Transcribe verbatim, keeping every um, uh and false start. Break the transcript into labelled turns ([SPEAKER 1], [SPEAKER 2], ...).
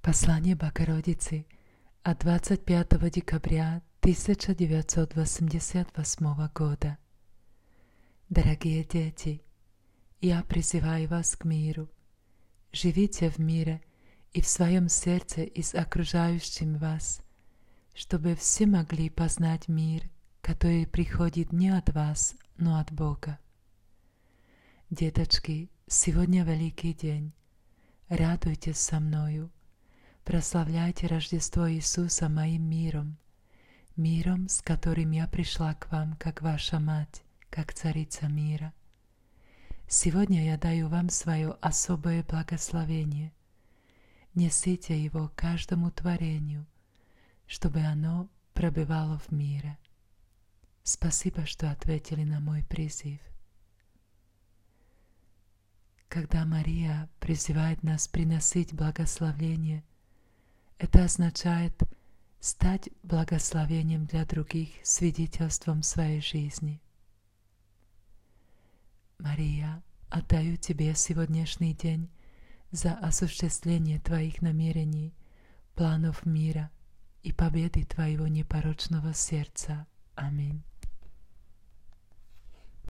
[SPEAKER 1] Послание Богородицы от двадцать пятого декабря тысяча девятьсот восемьдесят восьмого года. Дорогие дети, я призываю вас к миру. Живите в мире и в своем сердце и с окружающим вас, чтобы все могли познать мир, который приходит не от вас, но от Бога. Деточки, сегодня великий день. Радуйтесь со мною. Прославляйте Рождество Иисуса моим миром, миром, с которым я пришла к вам, как ваша мать, как царица мира. Сегодня я даю вам свое особое благословение. Несите его каждому творению, чтобы оно пробывало в мире. Спасибо, что ответили на мой призыв. Когда Мария призывает нас приносить благословение, это означает стать благословением для других свидетельством своей жизни. Мария, отдаю Тебе сегодняшний день за осуществление Твоих намерений, планов мира и победы Твоего непорочного сердца. Аминь.